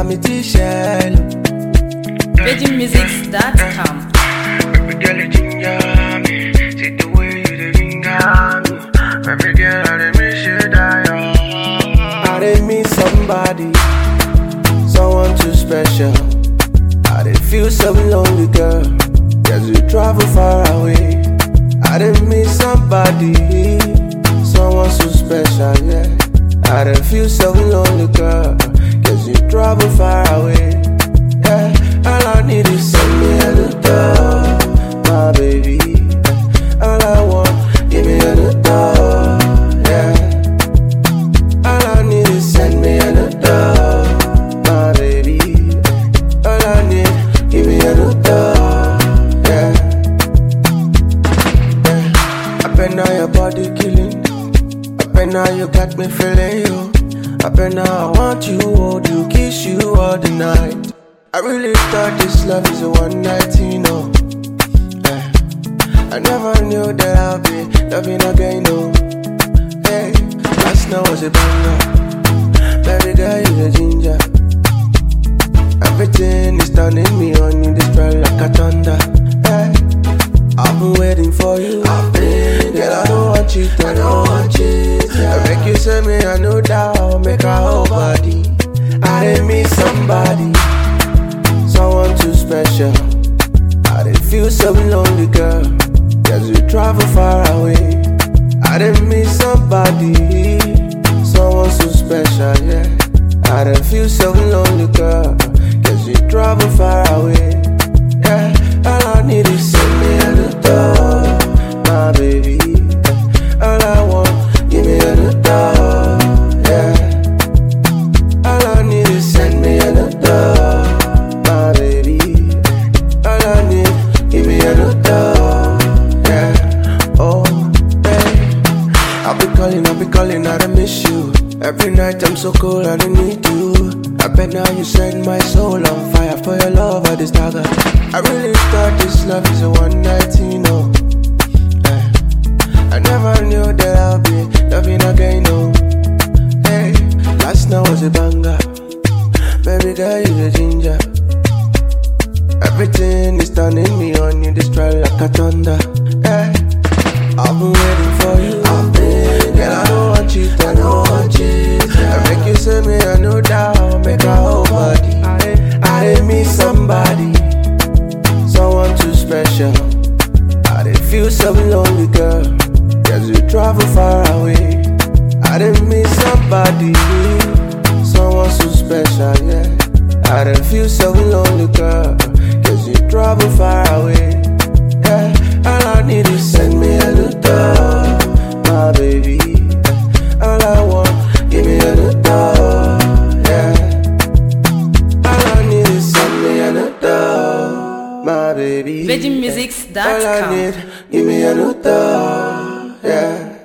me t-shirt. VeggieMusics.com. Baby girl, you ginger me. See the way you dey ginger me. Baby girl, I dey miss you, die. I did meet somebody, someone too special. I did feel so lonely, girl, cause you travel far away. I did meet somebody, someone so special, yeah. I did feel so lonely, girl, cause you travel far away. Yeah, all I need is send me a little, my baby. All I want, give me a little, yeah. All I need is send me a little, my baby. All I need, give me a little, yeah. I bet now your body killing. I bet now you got me feeling you. I bet now I want you, hold you, kiss you all the night. I really thought this love is a one night, you know. I never knew that I'll be loving again, no. Hey, last night was a banger. Baby girl, you a ginger. Everything is turning me on, you destroy like a thunder. Hey, I've been waiting for you. Girl, I don't want you, I don't want you. I make you say me, I know that I'll make a whole body. I didn't meet somebody, someone too special. I didn't feel so lonely, girl, cause you travel far away. I didn't meet somebody, someone so special, yeah. I didn't feel so lonely, girl, cause you travel far away. Yeah, all I need is send me a little, my baby. All I want, give me a little, yeah. All I need is send me a little, my baby. All I need, give me a little, yeah. Oh, babe, I'll be calling, I don't miss you. Every night I'm so cold, I don't need you. I bet now you set my soul on fire for your love, I this dagger. I really thought this love is a one night, you know. I never knew that I'll be loving again, no. Hey, last night was a banger. Baby girl, you a ginger. Everything is turning me on, you destroy like a thunder. Hey, I've been waiting for you. Girl, I don't want you, I don't want you. I make you say me, I know that I'll make a whole body. I didn't meet somebody, someone too special. I didn't feel so lonely, girl, cause you travel far away. I didn't meet somebody, someone so special, yeah. I didn't feel so lonely, girl, cause you travel far away. Yeah, all I need is send me a little, my baby. All I want, give me a little, yeah. All I need is send me a little, my baby. VeggieMusics.com. All I need, give me a little, yeah.